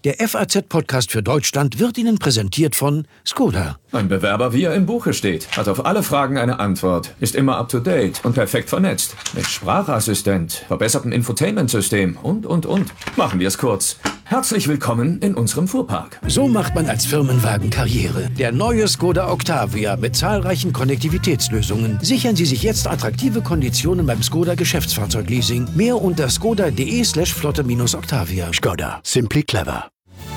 Der FAZ-Podcast für Deutschland wird Ihnen präsentiert von Skoda. Ein Bewerber, wie er im Buche steht, hat auf alle Fragen eine Antwort, ist immer up-to-date und perfekt vernetzt. Mit Sprachassistent, verbessertem Infotainment-System und. Machen wir es kurz. Herzlich willkommen in unserem Fuhrpark. So macht man als Firmenwagen Karriere. Der neue Skoda Octavia mit zahlreichen Konnektivitätslösungen. Sichern Sie sich jetzt attraktive Konditionen beim Skoda Geschäftsfahrzeugleasing. Mehr unter skoda.de/flotte-Octavia. Skoda. Simply clever.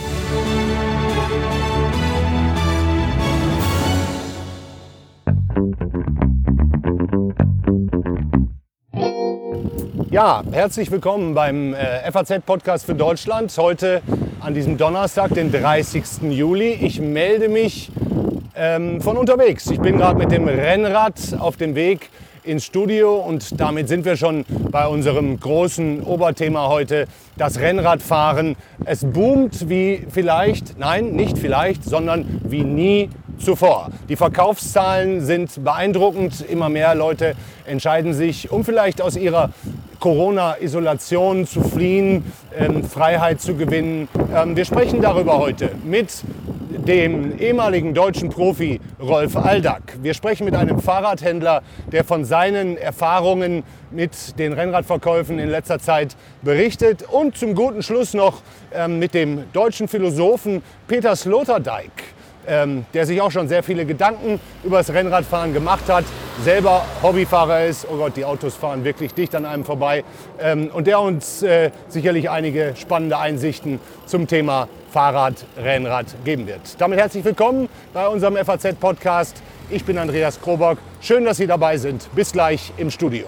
Ja, herzlich willkommen beim FAZ-Podcast für Deutschland. Heute an diesem Donnerstag, den 30. Juli. Ich melde mich von unterwegs. Ich bin gerade mit dem Rennrad auf dem Weg ins Studio und damit sind wir schon bei unserem großen Oberthema heute, das Rennradfahren. Es boomt wie vielleicht, nein, nicht vielleicht, sondern wie nie zuvor. Die Verkaufszahlen sind beeindruckend. Immer mehr Leute entscheiden sich, um vielleicht aus ihrer Corona-Isolation zu fliehen, Freiheit zu gewinnen. Wir sprechen darüber heute mit dem ehemaligen deutschen Profi Rolf Aldag. Wir sprechen mit einem Fahrradhändler, der von seinen Erfahrungen mit den Rennradverkäufen in letzter Zeit berichtet. Und zum guten Schluss noch mit dem deutschen Philosophen Peter Sloterdijk, der sich auch schon sehr viele Gedanken über das Rennradfahren gemacht hat, selber Hobbyfahrer ist, oh Gott, die Autos fahren wirklich dicht an einem vorbei, und der uns sicherlich einige spannende Einsichten zum Thema Fahrrad, Rennrad geben wird. Damit herzlich willkommen bei unserem FAZ-Podcast. Ich bin Andreas Krobock. Schön, dass Sie dabei sind. Bis gleich im Studio.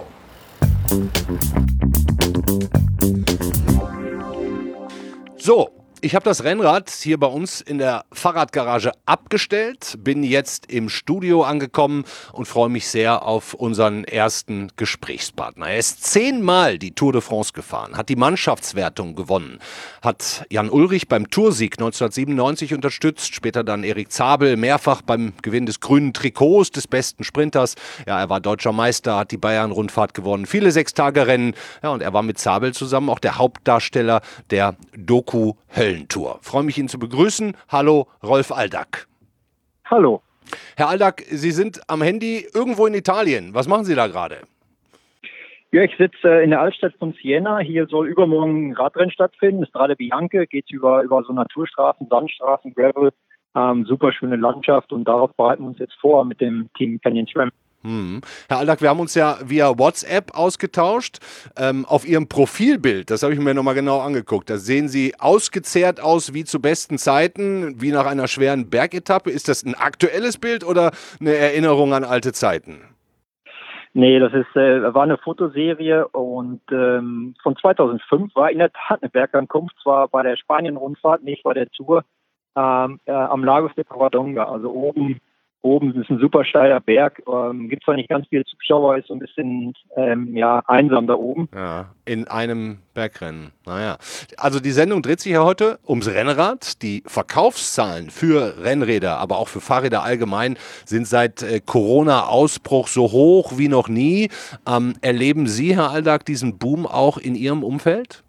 So. Ich habe das Rennrad hier bei uns in der Fahrradgarage abgestellt, bin jetzt im Studio angekommen und freue mich sehr auf unseren ersten Gesprächspartner. Er ist 10-mal die Tour de France gefahren, hat die Mannschaftswertung gewonnen, hat Jan Ullrich beim Toursieg 1997 unterstützt, später dann Erik Zabel mehrfach beim Gewinn des grünen Trikots des besten Sprinters. Ja, er war deutscher Meister, hat die Bayern-Rundfahrt gewonnen, viele 6-Tage-Rennen. Ja, und er war mit Zabel zusammen auch der Hauptdarsteller der Doku Höllentour. Freue mich, Ihnen zu begrüßen. Hallo, Rolf Aldag. Hallo. Herr Aldag, Sie sind am Handy irgendwo in Italien. Was machen Sie da gerade? Ja, ich sitze in der Altstadt von Siena. Hier soll übermorgen ein Radrennen stattfinden. Strade Bianche, geht über so Naturstraßen, Sandstraßen, Gravel. Super schöne Landschaft und darauf bereiten wir uns jetzt vor mit dem Team Canyon SRAM. Herr Aldag, wir haben uns ja via WhatsApp ausgetauscht. Auf Ihrem Profilbild, das habe ich mir nochmal genau angeguckt, da sehen Sie ausgezehrt aus wie zu besten Zeiten, wie nach einer schweren Bergetappe. Ist das ein aktuelles Bild oder eine Erinnerung an alte Zeiten? Nee, das war eine Fotoserie und von 2005 war in der Tat eine Bergankunft, zwar bei der Spanien-Rundfahrt, nicht bei der Tour, am Lagos de Covadonga, also oben ist ein super steiler Berg, gibt zwar nicht ganz viele Zuschauer, ist so ein bisschen einsam da oben. Ja, in einem Bergrennen. Naja, also die Sendung dreht sich ja heute ums Rennrad. Die Verkaufszahlen für Rennräder, aber auch für Fahrräder allgemein sind seit Corona-Ausbruch so hoch wie noch nie. Erleben Sie, Herr Aldag, diesen Boom auch in Ihrem Umfeld?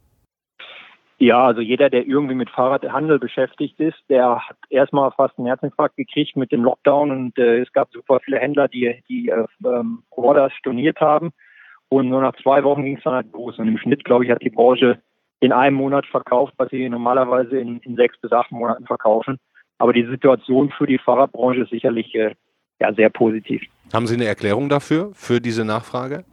Ja, also jeder, der irgendwie mit Fahrradhandel beschäftigt ist, der hat erstmal fast einen Herzinfarkt gekriegt mit dem Lockdown und es gab super viele Händler, die Orders storniert haben und nur nach 2 Wochen ging es dann halt los und im Schnitt, glaube ich, hat die Branche in einem Monat verkauft, was sie normalerweise in 6 bis 8 Monaten verkaufen. Aber die Situation für die Fahrradbranche ist sicherlich sehr positiv. Haben Sie eine Erklärung dafür, für diese Nachfrage?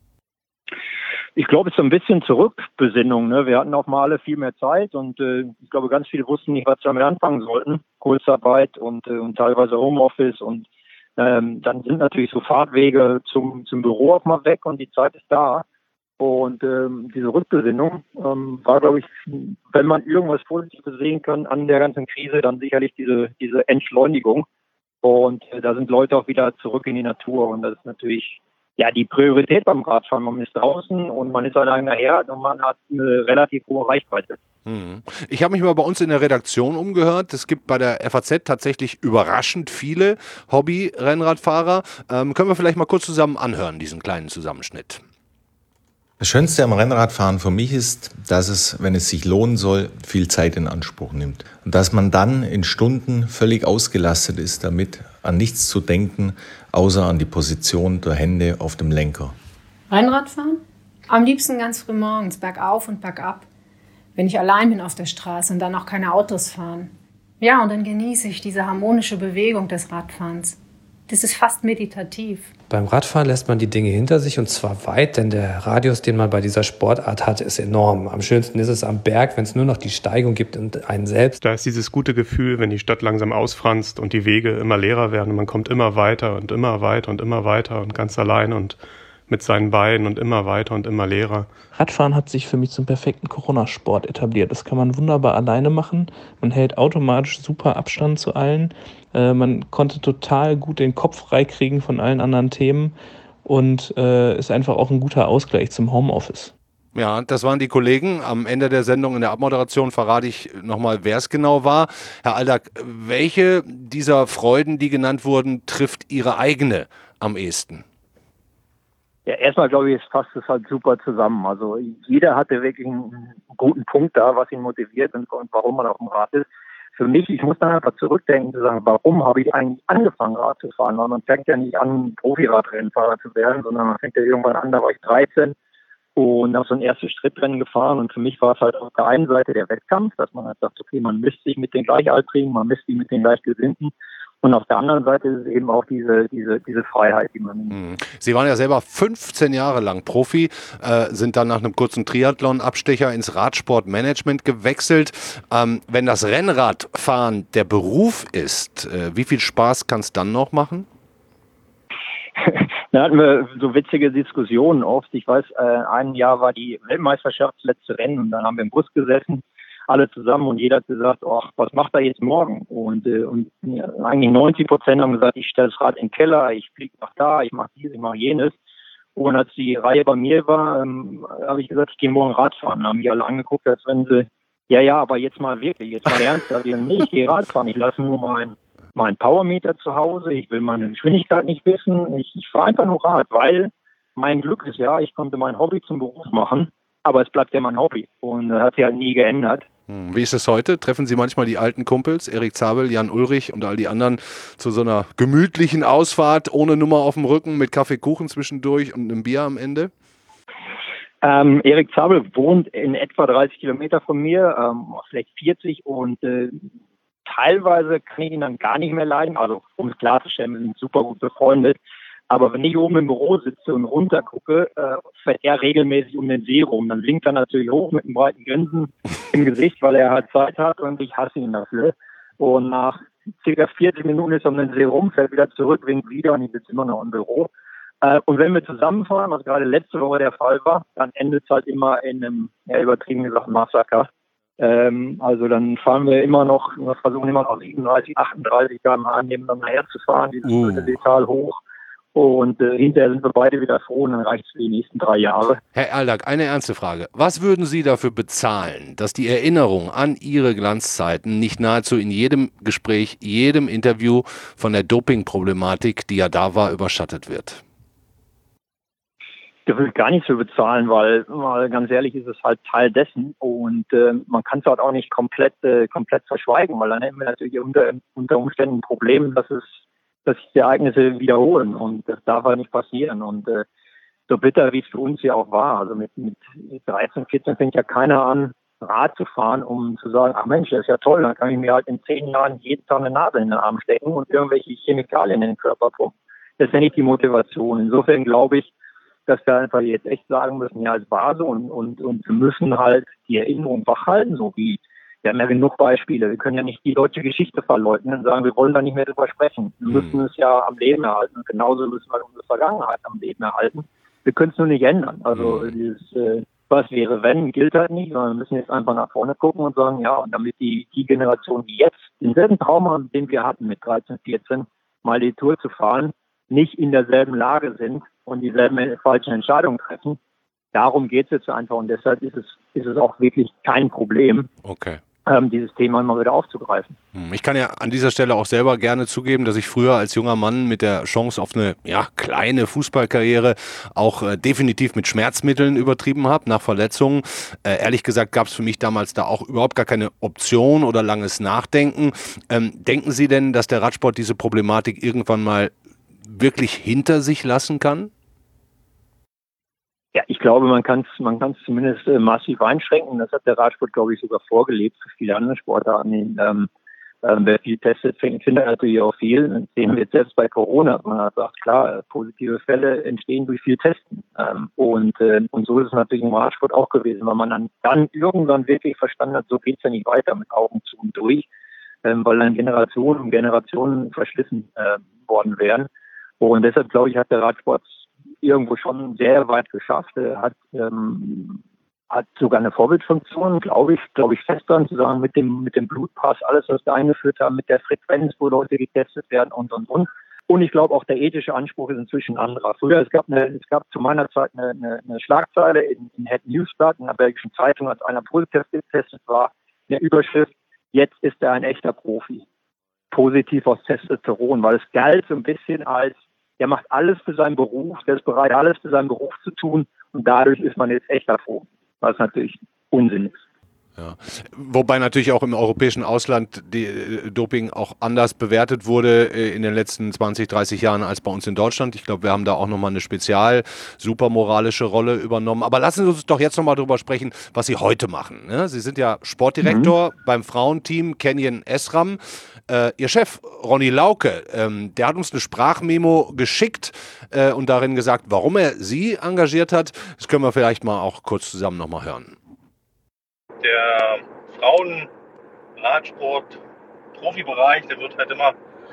Ich glaube, es ist so ein bisschen Zurückbesinnung. Ne? Wir hatten auch mal alle viel mehr Zeit und ich glaube, ganz viele wussten nicht, was sie damit anfangen sollten. Kurzarbeit und teilweise Homeoffice und dann sind natürlich so Fahrtwege zum Büro auch mal weg und die Zeit ist da. Und diese Rückbesinnung war, glaube ich, wenn man irgendwas Positives sehen kann an der ganzen Krise, dann sicherlich diese Entschleunigung. Und da sind Leute auch wieder zurück in die Natur und das ist natürlich die Priorität beim Radfahren. Man ist draußen und man ist allein nachher und man hat eine relativ hohe Reichweite. Ich habe mich mal bei uns in der Redaktion umgehört. Es gibt bei der FAZ tatsächlich überraschend viele Hobby-Rennradfahrer. Können wir vielleicht mal kurz zusammen anhören, diesen kleinen Zusammenschnitt? Das Schönste am Rennradfahren für mich ist, dass es, wenn es sich lohnen soll, viel Zeit in Anspruch nimmt. Und dass man dann in Stunden völlig ausgelastet ist, damit an nichts zu denken, außer an die Position der Hände auf dem Lenker. Rennradfahren? Am liebsten ganz früh morgens, bergauf und bergab. Wenn ich allein bin auf der Straße und dann auch keine Autos fahren. Ja, und dann genieße ich diese harmonische Bewegung des Radfahrens. Das ist fast meditativ. Beim Radfahren lässt man die Dinge hinter sich und zwar weit, denn der Radius, den man bei dieser Sportart hat, ist enorm. Am schönsten ist es am Berg, wenn es nur noch die Steigung gibt und einen selbst. Da ist dieses gute Gefühl, wenn die Stadt langsam ausfranst und die Wege immer leerer werden und man kommt immer weiter und immer weiter und immer weiter und ganz allein und mit seinen Beinen und immer weiter und immer leerer. Radfahren hat sich für mich zum perfekten Corona-Sport etabliert. Das kann man wunderbar alleine machen. Man hält automatisch super Abstand zu allen. Man konnte total gut den Kopf freikriegen von allen anderen Themen und ist einfach auch ein guter Ausgleich zum Homeoffice. Ja, das waren die Kollegen. Am Ende der Sendung in der Abmoderation verrate ich nochmal, wer es genau war. Herr Aldag, welche dieser Freuden, die genannt wurden, trifft Ihre eigene am ehesten? Ja, erstmal glaube ich, fasst es halt super zusammen. Also jeder hatte wirklich einen guten Punkt da, was ihn motiviert und warum man auf dem Rad ist. Für mich, ich muss dann einfach zurückdenken zu sagen, warum habe ich eigentlich angefangen, Rad zu fahren? Weil man fängt ja nicht an, Profi-Radrennfahrer zu werden, sondern man fängt ja irgendwann an, da war ich 13 und habe so ein erstes Schrittrennen gefahren. Und für mich war es halt auf der einen Seite der Wettkampf, dass man halt sagt, okay, man misst sich mit den Gleichaltrigen, man misst sich mit den Gleichgesinnten. Und auf der anderen Seite ist es eben auch diese Freiheit, die man nimmt. Sie waren ja selber 15 Jahre lang Profi, sind dann nach einem kurzen Triathlon-Abstecher ins Radsportmanagement gewechselt. Wenn das Rennradfahren der Beruf ist, wie viel Spaß kann es dann noch machen? Da hatten wir so witzige Diskussionen oft. Ich weiß, ein Jahr war die Weltmeisterschaft, das letzte Rennen, und dann haben wir im Bus gesessen, alle zusammen, und jeder hat gesagt, ach, was macht er jetzt morgen? Und ja, eigentlich 90% haben gesagt, ich stelle das Rad in den Keller, ich fliege nach da, ich mache dies, ich mache jenes. Und als die Reihe bei mir war, habe ich gesagt, ich gehe morgen Radfahren. Da haben mich alle angeguckt, als wenn sie, ja, aber jetzt mal wirklich, jetzt mal ernst. Nee, ich gehe Radfahren, ich lasse nur meinen Powermeter zu Hause, ich will meine Geschwindigkeit nicht wissen, ich fahre einfach nur Rad, weil mein Glück ist ja, ich konnte mein Hobby zum Beruf machen, aber es bleibt ja mein Hobby und das hat sich halt nie geändert. Wie ist es heute? Treffen Sie manchmal die alten Kumpels, Erik Zabel, Jan Ullrich und all die anderen, zu so einer gemütlichen Ausfahrt ohne Nummer auf dem Rücken mit Kaffee, Kuchen zwischendurch und einem Bier am Ende? Erik Zabel wohnt in etwa 30 Kilometer von mir, vielleicht 40, und teilweise kann ich ihn dann gar nicht mehr leiden. Also um es klarzustellen, wir sind super gut befreundet. Aber wenn ich oben im Büro sitze und runter gucke, fährt er regelmäßig um den See rum. Dann winkt er natürlich hoch mit einem breiten Grinsen im Gesicht, weil er halt Zeit hat, und ich hasse ihn dafür. Und nach ca. 40 Minuten ist er um den See rum, fährt wieder zurück, winkt wieder, und ich sitze immer noch im Büro. Und wenn wir zusammenfahren, was gerade letzte Woche der Fall war, dann endet es halt immer in einem, ja, übertrieben gesagt, Massaker. Also dann fahren wir immer noch, wir versuchen immer noch 37, 38 km/h nebeneinander herzufahren, dieses Tal hoch. Und hinterher sind wir beide wieder froh, und dann reicht es für die nächsten 3 Jahre. Herr Aldag, eine ernste Frage. Was würden Sie dafür bezahlen, dass die Erinnerung an Ihre Glanzzeiten nicht nahezu in jedem Gespräch, jedem Interview von der Doping-Problematik, die ja da war, überschattet wird? Da will ich gar nichts für bezahlen, weil ganz ehrlich ist es halt Teil dessen, und man kann es halt auch nicht komplett verschweigen, weil dann hätten wir natürlich unter Umständen ein Problem, dass sich die Ereignisse wiederholen, und das darf halt nicht passieren. Und so bitter, wie es für uns ja auch war, also mit 13, 14 fängt ja keiner an, Rad zu fahren, um zu sagen, ach Mensch, das ist ja toll, dann kann ich mir halt in 10 Jahren jeden Tag eine Nadel in den Arm stecken und irgendwelche Chemikalien in den Körper pumpen. Das ist ja nicht die Motivation. Insofern glaube ich, dass wir einfach jetzt echt sagen müssen, ja, es war so, und wir müssen halt die Erinnerung wachhalten, so wie, wir haben ja genug Beispiele. Wir können ja nicht die deutsche Geschichte verleugnen und sagen, wir wollen da nicht mehr drüber sprechen. Wir müssen es ja am Leben erhalten. Und genauso müssen wir unsere Vergangenheit am Leben erhalten. Wir können es nur nicht ändern. Also dieses, was wäre, wenn, gilt halt nicht, sondern wir müssen jetzt einfach nach vorne gucken und sagen, ja, und damit die Generation, die jetzt denselben Traum haben, den wir hatten mit 13, 14, mal die Tour zu fahren, nicht in derselben Lage sind und dieselben falschen Entscheidungen treffen. Darum geht es jetzt einfach, und deshalb ist es auch wirklich kein Problem. Okay. dieses Thema mal wieder aufzugreifen. Ich kann ja an dieser Stelle auch selber gerne zugeben, dass ich früher als junger Mann mit der Chance auf eine kleine Fußballkarriere auch definitiv mit Schmerzmitteln übertrieben habe, nach Verletzungen. Ehrlich gesagt gab es für mich damals da auch überhaupt gar keine Option oder langes Nachdenken. Denken Sie denn, dass der Radsport diese Problematik irgendwann mal wirklich hinter sich lassen kann? Ja, ich glaube, man kann es zumindest massiv einschränken. Das hat der Radsport, glaube ich, sogar vorgelebt für viele andere Sportarten. Wer viel testet, findet natürlich auch viel. Das sehen wir jetzt selbst bei Corona. Man hat gesagt, klar, positive Fälle entstehen durch viel Testen. Und so ist es natürlich im Radsport auch gewesen, weil man dann irgendwann wirklich verstanden hat, so geht's ja nicht weiter mit Augen zu und durch, weil dann Generationen und Generationen verschlissen worden wären. Und deshalb, glaube ich, hat der Radsport irgendwo schon sehr weit geschafft, hat sogar eine Vorbildfunktion, glaube ich fest dran zu sagen, mit dem Blutpass, alles, was wir eingeführt haben, mit der Frequenz, wo Leute getestet werden und. Und ich glaube auch der ethische Anspruch ist inzwischen anderer. Früher, es gab zu meiner Zeit eine Schlagzeile in Head Newsblatt, in der belgischen Zeitung, als einer positiv getestet war, eine Überschrift, jetzt ist er ein echter Profi. Positiv aus Testosteron, weil es galt so ein bisschen als, der macht alles für seinen Beruf, der ist bereit, alles für seinen Beruf zu tun und dadurch ist man jetzt echter Profi, was natürlich Unsinn ist. Ja. Wobei natürlich auch im europäischen Ausland die Doping auch anders bewertet wurde in den letzten 20, 30 Jahren als bei uns in Deutschland. Ich glaube, wir haben da auch nochmal eine super moralische Rolle übernommen. Aber lassen Sie uns doch jetzt nochmal darüber sprechen, was Sie heute machen. Ne? Sie sind ja Sportdirektor beim Frauenteam Canyon SRAM. Ihr Chef, Ronny Lauke, der hat uns eine Sprachmemo geschickt und darin gesagt, warum er Sie engagiert hat. Das können wir vielleicht mal auch kurz zusammen nochmal hören. Der Frauenradsport-Profibereich, der wird halt immer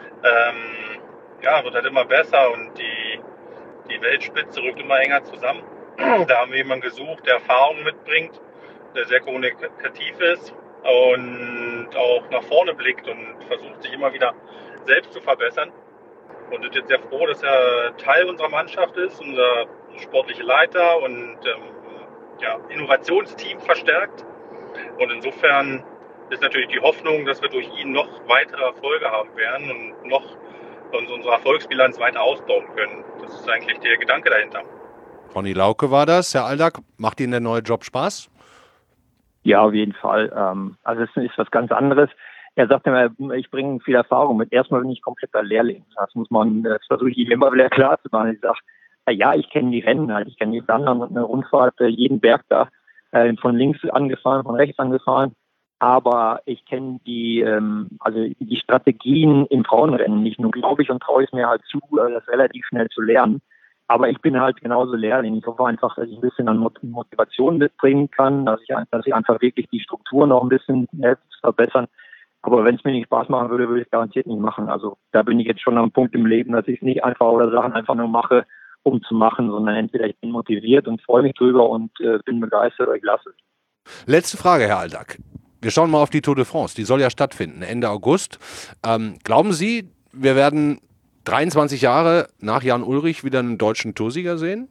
besser und die Weltspitze rückt immer enger zusammen. Da haben wir jemanden gesucht, der Erfahrung mitbringt, der sehr kommunikativ ist und auch nach vorne blickt und versucht, sich immer wieder selbst zu verbessern. Und sind jetzt sehr froh, dass er Teil unserer Mannschaft ist, unser sportlicher Leiter und Innovationsteam verstärkt. Und insofern ist natürlich die Hoffnung, dass wir durch ihn noch weitere Erfolge haben werden und noch unsere Erfolgsbilanz weiter ausbauen können. Das ist eigentlich der Gedanke dahinter. Ronny Lauke war das. Herr Aldag, macht Ihnen der neue Job Spaß? Ja, auf jeden Fall. Also es ist was ganz anderes. Er sagt immer, ich bringe viel Erfahrung mit. Erstmal bin ich kompletter Lehrling. Das versuche ich ihm immer wieder klar zu machen. Ich sage, ja, ich kenne die Rennen halt. Ich kenne die Wandern und eine Rundfahrt, jeden Berg da. Von links angefahren, von rechts angefahren. Aber ich kenne die Strategien im Frauenrennen nicht. Nur glaube ich und traue ich mir halt zu, das relativ schnell zu lernen. Aber ich bin halt genauso Lehrling. Ich hoffe einfach, dass ich ein bisschen an Motivation mitbringen kann, dass ich einfach wirklich die Struktur noch ein bisschen helfe zu verbessern. Aber wenn es mir nicht Spaß machen würde, würde ich es garantiert nicht machen. Also da bin ich jetzt schon am Punkt im Leben, dass ich es nicht einfach oder Sachen einfach nur mache, um zu machen, sondern entweder ich bin motiviert und freue mich drüber und bin begeistert oder ich lasse es. Letzte Frage, Herr Aldag. Wir schauen mal auf die Tour de France. Die soll ja stattfinden, Ende August. Glauben Sie, wir werden 23 Jahre nach Jan Ullrich wieder einen deutschen Toursieger sehen?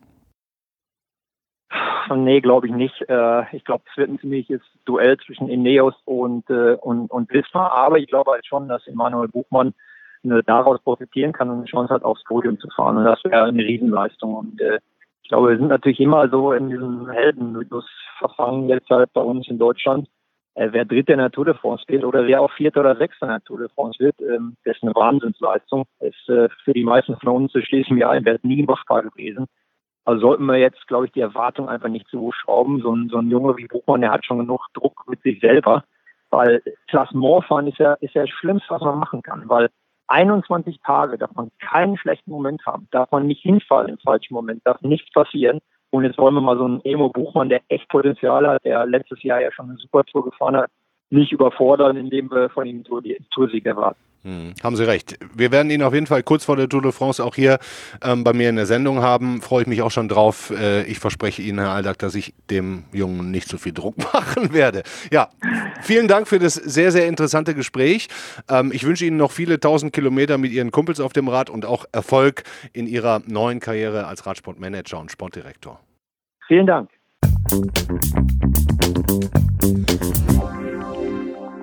Nee, glaube ich nicht. Ich glaube, es wird ein ziemliches Duell zwischen Ineos und Visma. Aber ich glaube halt schon, dass Emanuel Buchmann daraus profitieren kann und eine Chance hat, aufs Podium zu fahren. Und das wäre eine Riesenleistung. Und ich glaube, wir sind natürlich immer so in diesem Heldenmythos verfangen jetzt halt bei uns in Deutschland. Wer Dritter in der Tour de France wird oder wer auch Vierter oder Sechster in der Tour de France wird, das ist eine Wahnsinnsleistung. Das ist für die meisten von uns, das schließe ich mir ein, wäre es nie machbar gewesen. Also sollten wir jetzt, glaube ich, die Erwartung einfach nicht zu hoch schrauben. So ein Junge wie Buchmann, der hat schon genug Druck mit sich selber. Weil Klassementfahren ist ja das Schlimmste, was man machen kann. Weil 21 Tage darf man keinen schlechten Moment haben, darf man nicht hinfallen im falschen Moment, darf nichts passieren. Und jetzt wollen wir mal so einen Emo Buchmann, der echt Potenzial hat, der letztes Jahr ja schon eine Supertour gefahren hat, nicht überfordern, indem wir von ihm Toursieg erwarten. Haben Sie recht. Wir werden ihn auf jeden Fall kurz vor der Tour de France auch hier bei mir in der Sendung haben. Freue ich mich auch schon drauf. Ich verspreche Ihnen, Herr Aldag, dass ich dem Jungen nicht so viel Druck machen werde. Ja, vielen Dank für das sehr, sehr interessante Gespräch. Ich wünsche Ihnen noch viele 1000 Kilometer mit Ihren Kumpels auf dem Rad und auch Erfolg in Ihrer neuen Karriere als Radsportmanager und Sportdirektor. Vielen Dank.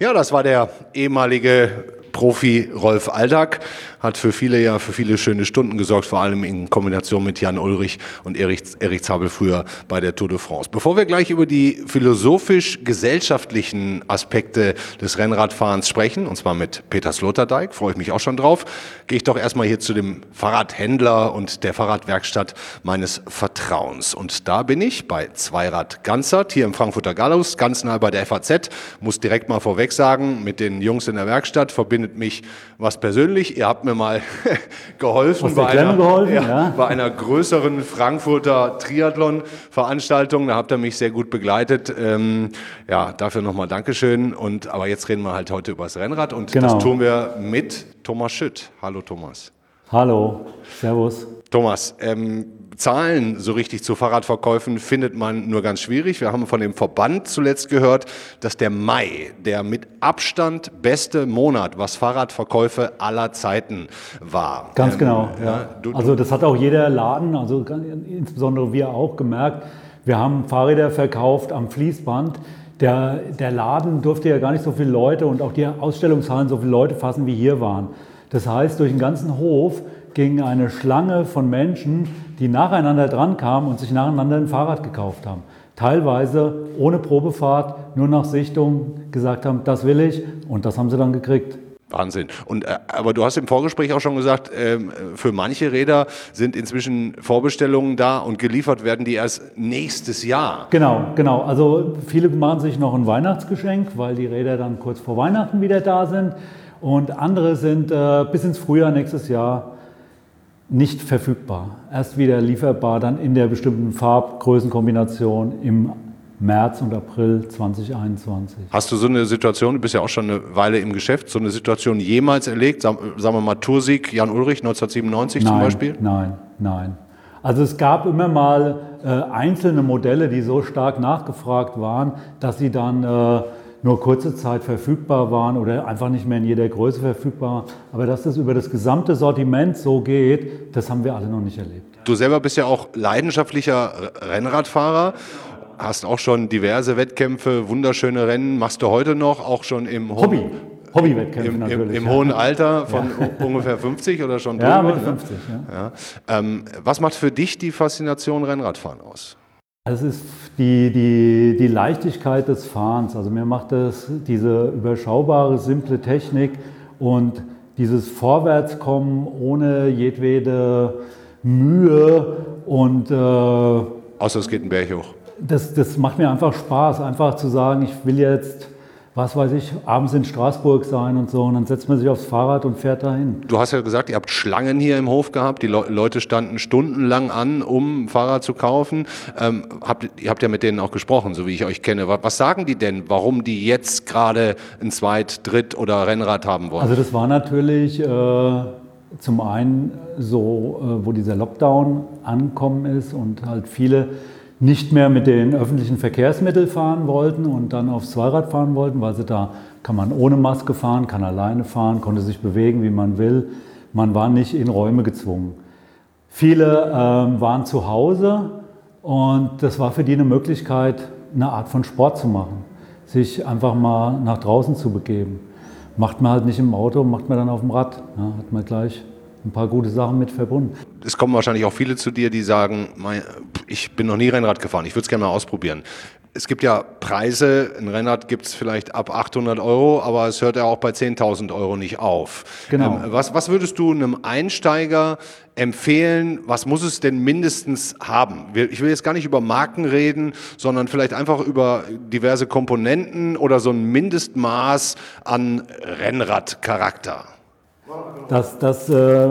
Ja, das war der ehemalige Profi Rolf Aldag, hat für viele schöne Stunden gesorgt, vor allem in Kombination mit Jan Ullrich und Erik Zabel früher bei der Tour de France. Bevor wir gleich über die philosophisch-gesellschaftlichen Aspekte des Rennradfahrens sprechen, und zwar mit Peter Sloterdijk, freue ich mich auch schon drauf, gehe ich doch erstmal hier zu dem Fahrradhändler und der Fahrradwerkstatt meines Vertrauens. Und da bin ich bei Zweirad Ganzert, hier im Frankfurter Gallus, ganz nah bei der FAZ. Muss direkt mal vorweg sagen, mit den Jungs in der Werkstatt verbindet mich was persönlich. Ihr habt mir mal geholfen bei einer größeren Frankfurter Triathlon-Veranstaltung. Da habt ihr mich sehr gut begleitet. Dafür nochmal Dankeschön. Aber jetzt reden wir halt heute über das Rennrad und das tun wir mit Thomas Schütt. Hallo Thomas. Hallo, servus. Thomas, Zahlen so richtig zu Fahrradverkäufen findet man nur ganz schwierig. Wir haben von dem Verband zuletzt gehört, dass der Mai der mit Abstand beste Monat, was Fahrradverkäufe aller Zeiten war. Ganz genau, ja. Also das hat auch jeder Laden, also insbesondere wir auch gemerkt. Wir haben Fahrräder verkauft am Fließband. Der Laden durfte ja gar nicht so viele Leute und auch die Ausstellungshallen so viele Leute fassen, wie hier waren. Das heißt, durch den ganzen Hof ging eine Schlange von Menschen, die nacheinander dran kamen und sich nacheinander ein Fahrrad gekauft haben. Teilweise ohne Probefahrt, nur nach Sichtung gesagt haben, das will ich, und das haben sie dann gekriegt. Wahnsinn. Aber du hast im Vorgespräch auch schon gesagt, für manche Räder sind inzwischen Vorbestellungen da und geliefert werden die erst nächstes Jahr. Genau. Also viele machen sich noch ein Weihnachtsgeschenk, weil die Räder dann kurz vor Weihnachten wieder da sind. Und andere sind bis ins Frühjahr nächstes Jahr nicht verfügbar. Erst wieder lieferbar, dann in der bestimmten Farb-Größenkombination im März und April 2021. Hast du so eine Situation, du bist ja auch schon eine Weile im Geschäft, so eine Situation jemals erlebt? Sagen wir mal Toursieg Jan Ullrich 1997 zum Beispiel? Nein. Also es gab immer mal einzelne Modelle, die so stark nachgefragt waren, dass sie dann nur kurze Zeit verfügbar waren oder einfach nicht mehr in jeder Größe verfügbar waren. Aber dass das über das gesamte Sortiment so geht, das haben wir alle noch nicht erlebt. Du selber bist ja auch leidenschaftlicher Rennradfahrer, hast auch schon diverse Wettkämpfe, wunderschöne Rennen, machst du heute noch, auch schon im Hobbywettkämpfe natürlich. Im hohen Alter von ungefähr 50 oder schon drüber? Ja, Mitte 50. Ja. Was macht für dich die Faszination Rennradfahren aus? Es ist die Leichtigkeit des Fahrens. Also mir macht das diese überschaubare, simple Technik und dieses Vorwärtskommen ohne jedwede Mühe und außer es geht einen Berg hoch. Das macht mir einfach Spaß, einfach zu sagen, ich will jetzt, was weiß ich, abends in Straßburg sein und so, und dann setzt man sich aufs Fahrrad und fährt dahin. Du hast ja gesagt, ihr habt Schlangen hier im Hof gehabt, die Leute standen stundenlang an, um ein Fahrrad zu kaufen. Ihr habt ja mit denen auch gesprochen, so wie ich euch kenne. Was sagen die denn, warum die jetzt gerade ein Zweit-, Dritt- oder Rennrad haben wollen? Also das war natürlich zum einen so, wo dieser Lockdown angekommen ist und halt viele nicht mehr mit den öffentlichen Verkehrsmitteln fahren wollten und dann aufs Zweirad fahren wollten, weil da kann man ohne Maske fahren, kann alleine fahren, konnte sich bewegen, wie man will. Man war nicht in Räume gezwungen. Viele waren zu Hause und das war für die eine Möglichkeit, eine Art von Sport zu machen, sich einfach mal nach draußen zu begeben. Macht man halt nicht im Auto, macht man dann auf dem Rad. Ja, hat man gleich ein paar gute Sachen mit verbunden. Es kommen wahrscheinlich auch viele zu dir, die sagen, ich bin noch nie Rennrad gefahren, ich würde es gerne mal ausprobieren. Es gibt ja Preise, ein Rennrad gibt es vielleicht ab 800 €, aber es hört ja auch bei 10.000 € nicht auf. Genau. Was würdest du einem Einsteiger empfehlen, was muss es denn mindestens haben? Ich will jetzt gar nicht über Marken reden, sondern vielleicht einfach über diverse Komponenten oder so ein Mindestmaß an Rennradcharakter. Dass das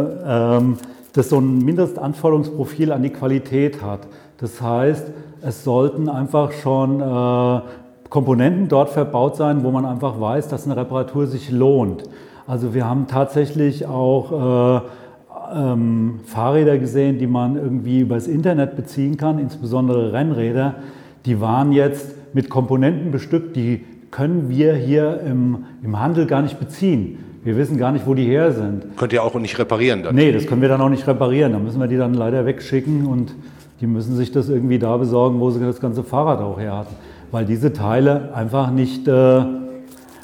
so ein Mindestanforderungsprofil an die Qualität hat. Das heißt, es sollten einfach schon Komponenten dort verbaut sein, wo man einfach weiß, dass eine Reparatur sich lohnt. Also wir haben tatsächlich auch Fahrräder gesehen, die man irgendwie übers Internet beziehen kann, insbesondere Rennräder. Die waren jetzt mit Komponenten bestückt, die können wir hier im Handel gar nicht beziehen. Wir wissen gar nicht, wo die her sind. Könnt ihr auch nicht reparieren dann? Nee, das können wir dann auch nicht reparieren. Da müssen wir die dann leider wegschicken und die müssen sich das irgendwie da besorgen, wo sie das ganze Fahrrad auch her hatten. Weil diese Teile einfach nicht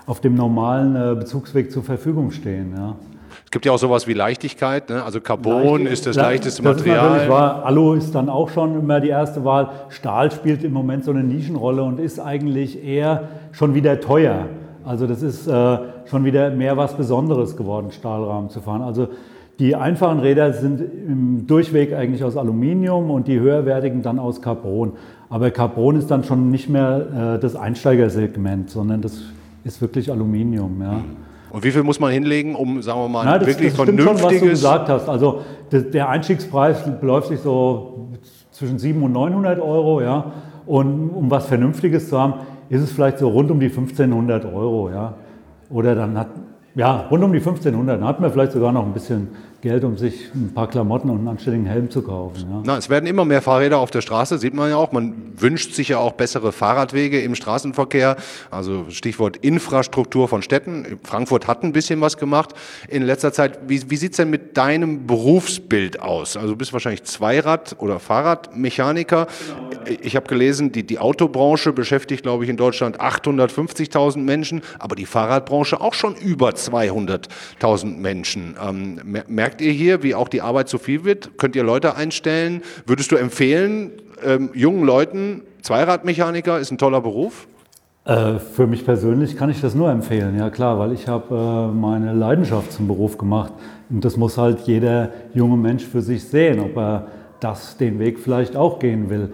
auf dem normalen Bezugsweg zur Verfügung stehen. Ja. Es gibt ja auch sowas wie Leichtigkeit, ne? Also Carbon ist das leichteste das Material. Ist natürlich wahr. Alu ist dann auch schon immer die erste Wahl. Stahl spielt im Moment so eine Nischenrolle und ist eigentlich eher schon wieder teuer. Also das ist schon wieder mehr was Besonderes geworden, Stahlrahmen zu fahren. Also die einfachen Räder sind im Durchweg eigentlich aus Aluminium und die höherwertigen dann aus Carbon. Aber Carbon ist dann schon nicht mehr das Einsteigersegment, sondern das ist wirklich Aluminium. Ja. Und wie viel muss man hinlegen, um, sagen wir mal, wirklich das stimmt vernünftiges... schon, was du gesagt hast. Also der Einstiegspreis beläuft sich so zwischen 700 und 900 Euro. Ja. Und um was Vernünftiges zu haben, ist es vielleicht so rund um die 1500 Euro. Ja. Oder dann rund um die 1500. Dann hat man vielleicht sogar noch ein bisschen Geld, um sich ein paar Klamotten und einen anständigen Helm zu kaufen. Ja. Na, es werden immer mehr Fahrräder auf der Straße, sieht man ja auch. Man wünscht sich ja auch bessere Fahrradwege im Straßenverkehr. Also Stichwort Infrastruktur von Städten. Frankfurt hat ein bisschen was gemacht in letzter Zeit. Wie sieht es denn mit deinem Berufsbild aus? Also du bist wahrscheinlich Zweirad- oder Fahrradmechaniker. Genau. Ich habe gelesen, die Autobranche beschäftigt, glaube ich, in Deutschland 850.000 Menschen, aber die Fahrradbranche auch schon über 200.000 Menschen. Merkt ihr hier, wie auch die Arbeit zu viel wird? Könnt ihr Leute einstellen? Würdest du empfehlen, jungen Leuten, Zweiradmechaniker ist ein toller Beruf? Für mich persönlich kann ich das nur empfehlen, ja klar, weil ich habe meine Leidenschaft zum Beruf gemacht. Und das muss halt jeder junge Mensch für sich sehen, ob er den Weg vielleicht auch gehen will.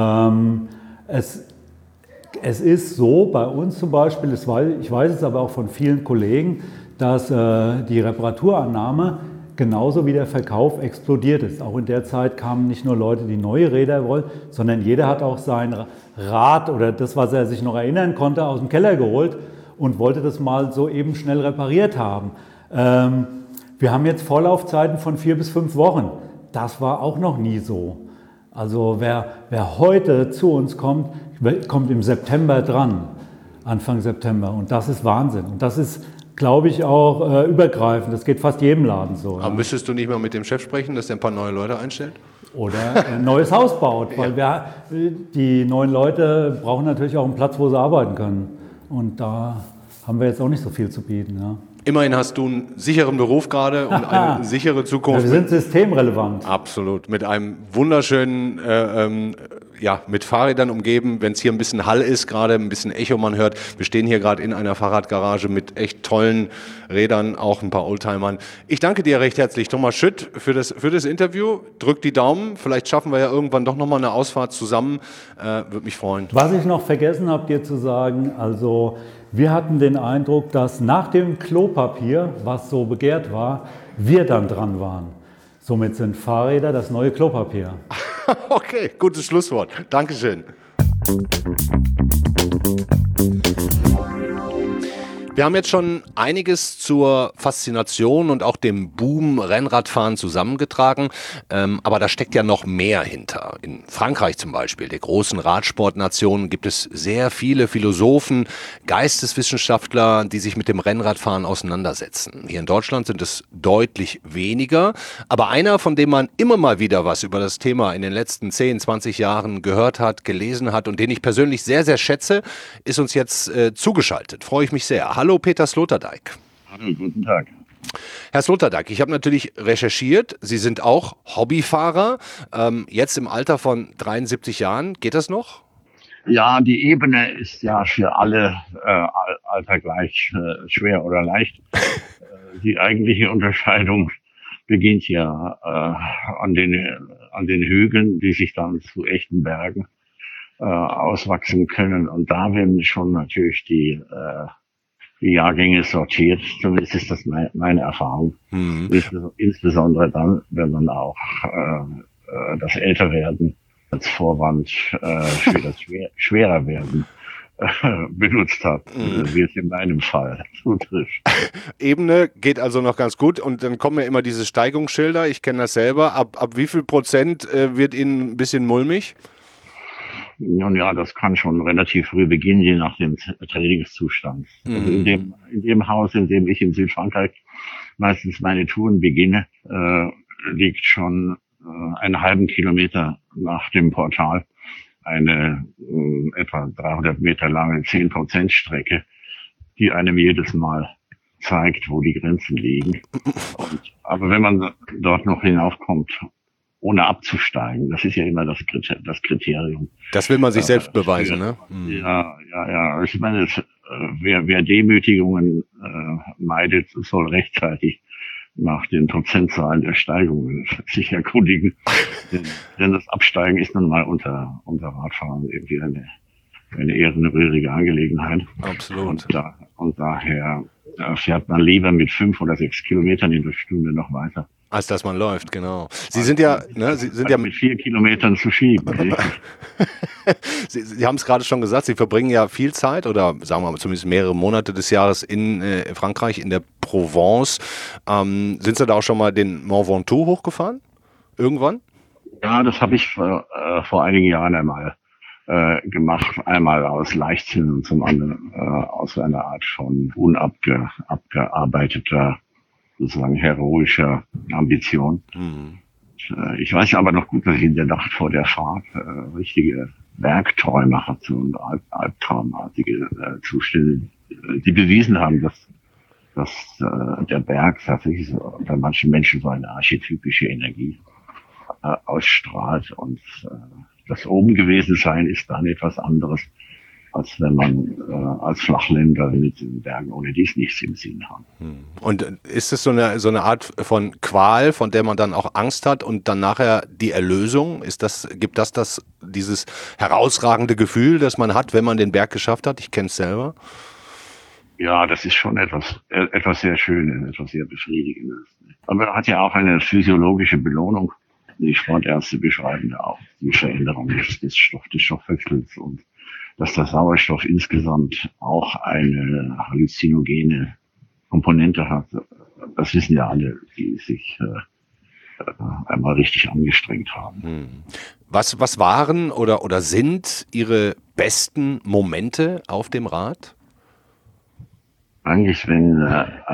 Es ist so, bei uns zum Beispiel, ich weiß es aber auch von vielen Kollegen, dass die Reparaturannahme genauso wie der Verkauf explodiert ist. Auch in der Zeit kamen nicht nur Leute, die neue Räder wollen, sondern jeder hat auch sein Rad oder das, was er sich noch erinnern konnte, aus dem Keller geholt und wollte das mal so eben schnell repariert haben. Wir haben jetzt Vorlaufzeiten von 4 bis 5 Wochen. Das war auch noch nie so. Also wer heute zu uns kommt im September dran, Anfang September. Und das ist Wahnsinn. Und das ist, glaube ich, auch übergreifend. Das geht fast jedem Laden so. Aber müsstest du nicht mal mit dem Chef sprechen, dass der ein paar neue Leute einstellt? Oder ein neues Haus baut. Weil die neuen Leute brauchen natürlich auch einen Platz, wo sie arbeiten können. Und da haben wir jetzt auch nicht so viel zu bieten. Ja. Immerhin hast du einen sicheren Beruf gerade und eine sichere Zukunft. Ja, wir sind systemrelevant. Absolut. Mit einem wunderschönen, mit Fahrrädern umgeben. Wenn es hier ein bisschen Hall ist, gerade ein bisschen Echo man hört. Wir stehen hier gerade in einer Fahrradgarage mit echt tollen Rädern, auch ein paar Oldtimern. Ich danke dir recht herzlich, Thomas Schütt, für das Interview. Drück die Daumen. Vielleicht schaffen wir ja irgendwann doch nochmal eine Ausfahrt zusammen. Würde mich freuen. Was ich noch vergessen habe, dir zu sagen, also wir hatten den Eindruck, dass nach dem Klopapier, was so begehrt war, wir dann dran waren. Somit sind Fahrräder das neue Klopapier. Okay, gutes Schlusswort. Dankeschön. Wir haben jetzt schon einiges zur Faszination und auch dem Boom Rennradfahren zusammengetragen, aber da steckt ja noch mehr hinter. In Frankreich zum Beispiel, der großen Radsportnation, gibt es sehr viele Philosophen, Geisteswissenschaftler, die sich mit dem Rennradfahren auseinandersetzen. Hier in Deutschland sind es deutlich weniger, aber einer, von dem man immer mal wieder was über das Thema in den letzten 10, 20 Jahren gehört hat, gelesen hat und den ich persönlich sehr, sehr schätze, ist uns jetzt zugeschaltet. Freue ich mich sehr. Hallo Peter Sloterdijk. Hallo, guten Tag. Herr Sloterdijk, ich habe natürlich recherchiert, Sie sind auch Hobbyfahrer, jetzt im Alter von 73 Jahren. Geht das noch? Ja, die Ebene ist ja für alle Alter gleich schwer oder leicht. Die eigentliche Unterscheidung beginnt ja an den Hügeln, die sich dann zu echten Bergen auswachsen können. Und da werden schon natürlich die Jahrgänge sortiert. Zumindest ist das meine Erfahrung. Mhm. Insbesondere dann, wenn man auch das Älterwerden als Vorwand für das Schwererwerden benutzt hat, wie es in meinem Fall zutrifft. Ebene geht also noch ganz gut und dann kommen ja immer diese Steigungsschilder, ich kenne das selber. Ab wie viel Prozent wird Ihnen ein bisschen mulmig? Nun ja, das kann schon relativ früh beginnen, je nach dem Trainingszustand. Mhm. Also in dem Haus, in dem ich in Südfrankreich meistens meine Touren beginne, liegt schon einen halben Kilometer nach dem Portal eine etwa 300 Meter lange 10% Strecke, die einem jedes Mal zeigt, wo die Grenzen liegen. Aber wenn man dort noch hinaufkommt, ohne abzusteigen, das ist ja immer das Kriterium. Das will man sich selbst beweisen, ne? Ja. Ich meine, wer Demütigungen meidet, soll rechtzeitig nach den Prozentzahlen der Steigung sich erkundigen. Denn das Absteigen ist nun mal unter Radfahren irgendwie eine ehrenrührige Angelegenheit. Absolut. Und daher fährt man lieber mit 5 oder 6 Kilometern in der Stunde noch weiter. Als dass man läuft, genau. Sie sind ja mit 4 Kilometern zu schieben. Sie haben es gerade schon gesagt, Sie verbringen ja viel Zeit oder sagen wir mal zumindest mehrere Monate des Jahres in Frankreich, in der Provence. Sind Sie da auch schon mal den Mont Ventoux hochgefahren? Irgendwann? Ja, das habe ich vor einigen Jahren einmal gemacht. Einmal aus Leichtsinn und zum anderen aus einer Art von unabgearbeiteter, sozusagen heroischer Ambition. Ich weiß aber noch gut, dass ich in der Nacht vor der Fahrt richtige Bergträume hatte und albtraumartige Zustände, die bewiesen haben, dass der Berg tatsächlich bei manchen Menschen so eine archetypische Energie ausstrahlt und das oben gewesen sein ist dann etwas anderes, als wenn man als Flachländer mit den Bergen ohne dies nichts im Sinn hat. Und ist es so eine Art von Qual, von der man dann auch Angst hat und dann nachher die Erlösung? Gibt das dieses herausragende Gefühl, das man hat, wenn man den Berg geschafft hat? Ich kenne es selber. Ja, das ist schon etwas sehr Schönes, etwas sehr Befriedigendes. Aber er hat ja auch eine physiologische Belohnung. Die Sportärzte beschreiben ja auch die Veränderung des Stoffwechsels und dass der Sauerstoff insgesamt auch eine halluzinogene Komponente hat. Das wissen ja alle, die sich einmal richtig angestrengt haben. Was waren oder sind Ihre besten Momente auf dem Rad? Eigentlich, wenn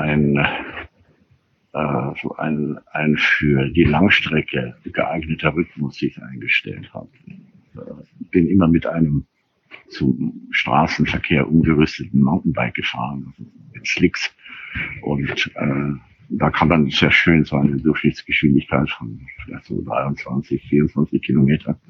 ein für die Langstrecke geeigneter Rhythmus sich eingestellt hat. Ich bin immer mit einem zum Straßenverkehr umgerüsteten Mountainbike gefahren, also mit Slicks. Und da kann man sehr schön so eine Durchschnittsgeschwindigkeit von vielleicht so 23, 24 Kilometer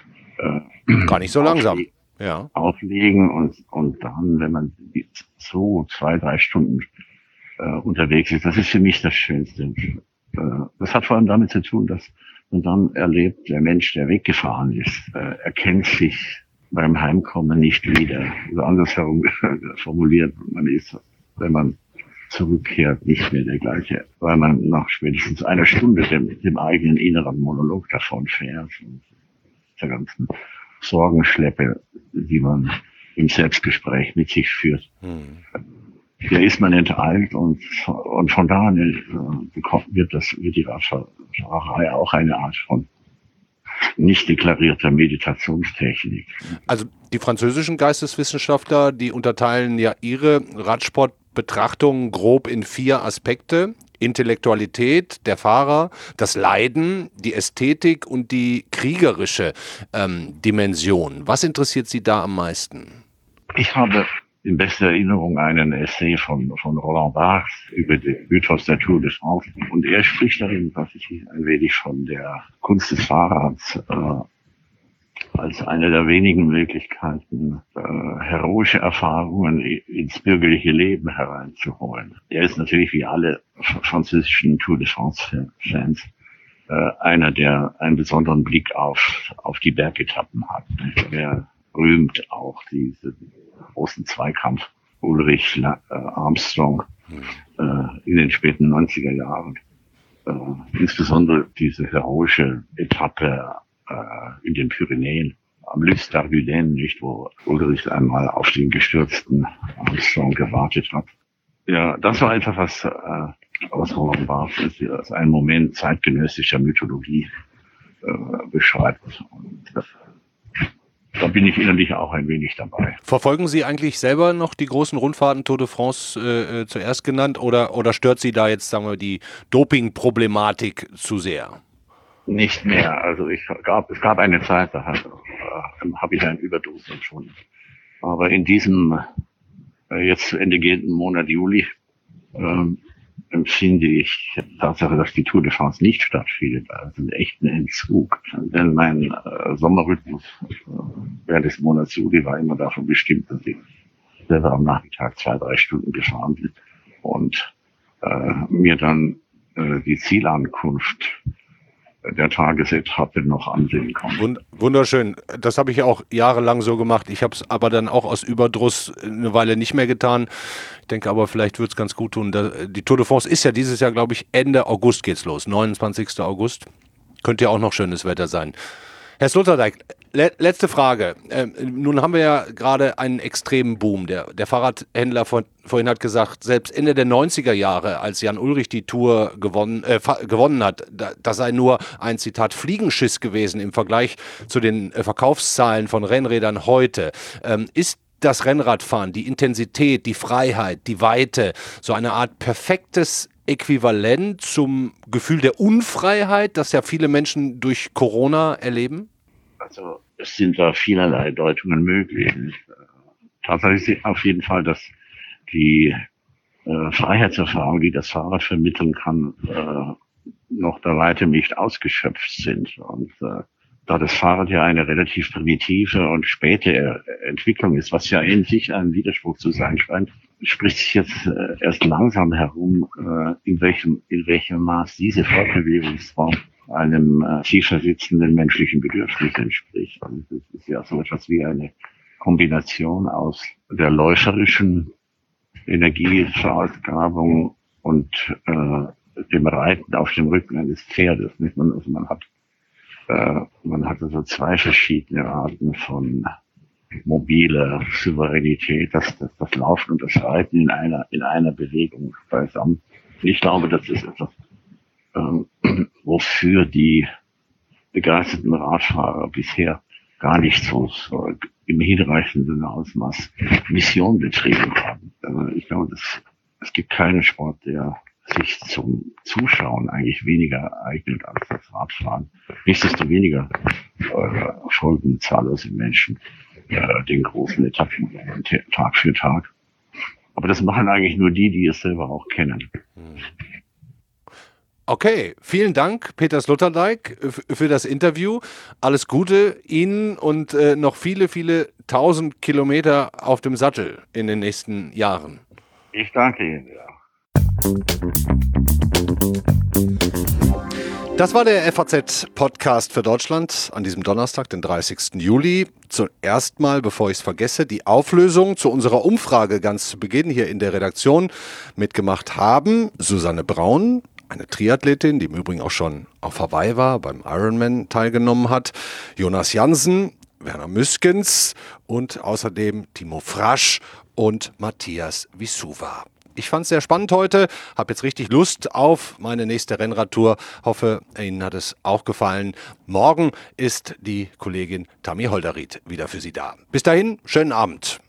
gar nicht so langsam. Ja. Auflegen und dann, wenn man so 2-3 Stunden unterwegs ist, das ist für mich das Schönste. Das hat vor allem damit zu tun, dass man dann erlebt, der Mensch, der weggefahren ist, erkennt sich beim Heimkommen nicht wieder. Also andersherum formuliert, man ist, wenn man zurückkehrt, nicht mehr der gleiche, weil man nach spätestens einer Stunde dem eigenen inneren Monolog davon fährt und der ganzen Sorgenschleppe, die man im Selbstgespräch mit sich führt. Da ist man enteilt und von da an wird die Radfahrerei auch eine Art von nicht deklarierter Meditationstechnik. Also die französischen Geisteswissenschaftler, die unterteilen ja ihre Radsportbetrachtungen grob in 4 Aspekte. Intellektualität der Fahrer, das Leiden, die Ästhetik und die kriegerische Dimension. Was interessiert Sie da am meisten? Ich habe in bester Erinnerung einen Essay von Roland Barthes über den Mythos der Tour de France. Und er spricht darin tatsächlich ein wenig von der Kunst des Fahrrads als eine der wenigen Möglichkeiten, heroische Erfahrungen ins bürgerliche Leben hereinzuholen. Er ist natürlich wie alle französischen Tour de France-Fans einer, der einen besonderen Blick auf die Bergetappen hat. Er rühmt auch diesen großen Zweikampf Ulrich Armstrong in den späten 90er Jahren. Insbesondere diese heroische Etappe in den Pyrenäen, am Lys d'Arguden, nicht, wo Ulrich einmal auf den gestürzten Armstrong gewartet hat. Ja, das war einfach was Roland Barthes als ein Moment zeitgenössischer Mythologie beschreibt. Und da bin ich innerlich auch ein wenig dabei. Verfolgen Sie eigentlich selber noch die großen Rundfahrten, Tour de France zuerst genannt, oder stört Sie da jetzt, sagen wir, die Doping-Problematik zu sehr? Nicht mehr. Also es gab eine Zeit, da habe ich eine Überdosis empfunden. Aber in diesem jetzt zu Ende gehenden Monat Juli empfinde ich die Tatsache, dass die Tour de France nicht stattfindet, als einen echten Entzug. Denn mein Sommerrhythmus während des Monats Juli war immer davon bestimmt, dass ich selber am Nachmittag 2-3 Stunden gefahren bin und mir dann die Zielankunft der Tagesetappe noch ansehen kann. Wunderschön. Das habe ich auch jahrelang so gemacht. Ich habe es aber dann auch aus Überdruss eine Weile nicht mehr getan. Ich denke aber, vielleicht wird es ganz gut tun. Die Tour de France ist ja dieses Jahr, glaube ich, Ende August geht's los. 29. August. Könnte ja auch noch schönes Wetter sein. Herr Sloterdijk, letzte Frage. Nun haben wir ja gerade einen extremen Boom. Der Fahrradhändler vorhin hat gesagt, selbst Ende der 90er Jahre, als Jan Ullrich die Tour gewonnen hat, das sei nur ein, Zitat, Fliegenschiss gewesen im Vergleich zu den Verkaufszahlen von Rennrädern heute. Ist das Rennradfahren, die Intensität, die Freiheit, die Weite, so eine Art perfektes Äquivalent zum Gefühl der Unfreiheit, das ja viele Menschen durch Corona erleben? Also es sind da vielerlei Deutungen möglich. Tatsächlich ist auf jeden Fall, dass die Freiheitserfahrung, die das Fahrrad vermitteln kann, noch bei weitem nicht ausgeschöpft sind. Und da das Fahrrad ja eine relativ primitive und späte Entwicklung ist, was ja in sich ein Widerspruch zu sein scheint, spricht sich jetzt erst langsam herum, in welchem Maß diese Fortbewegungsform einem tiefer sitzenden menschlichen Bedürfnis entspricht. Also das ist ja so etwas wie eine Kombination aus der läuferischen Energieverausgabung und dem Reiten auf dem Rücken eines Pferdes. Nicht? Man hat also zwei verschiedene Arten von mobiler Souveränität, das Laufen und das Reiten in einer Bewegung beisammen. Ich glaube, das ist etwas, wofür die begeisterten Radfahrer bisher gar nicht so im hinreichenden Ausmaß Mission betrieben haben. Ich glaube, es gibt keinen Sport, der sich zum Zuschauen eigentlich weniger eignet als das Radfahren. Nichtsdestoweniger folgen zahllose Menschen den großen Etappen Tag für Tag. Aber das machen eigentlich nur die es selber auch kennen. Okay, vielen Dank, Peter Sloterdijk, für das Interview. Alles Gute Ihnen und noch viele, viele 1000 Kilometer auf dem Sattel in den nächsten Jahren. Ich danke Ihnen. Ja. Das war der FAZ-Podcast für Deutschland an diesem Donnerstag, den 30. Juli. Zuerst mal, bevor ich es vergesse, die Auflösung zu unserer Umfrage ganz zu Beginn hier in der Redaktion mitgemacht haben Susanne Braun, eine Triathletin, die im Übrigen auch schon auf Hawaii war, beim Ironman teilgenommen hat, Jonas Jansen, Werner Müskens und außerdem Timo Frasch und Matthias Visuva. Ich fand es sehr spannend heute, habe jetzt richtig Lust auf meine nächste Rennradtour. Hoffe, Ihnen hat es auch gefallen. Morgen ist die Kollegin Tammy Holderried wieder für Sie da. Bis dahin, schönen Abend.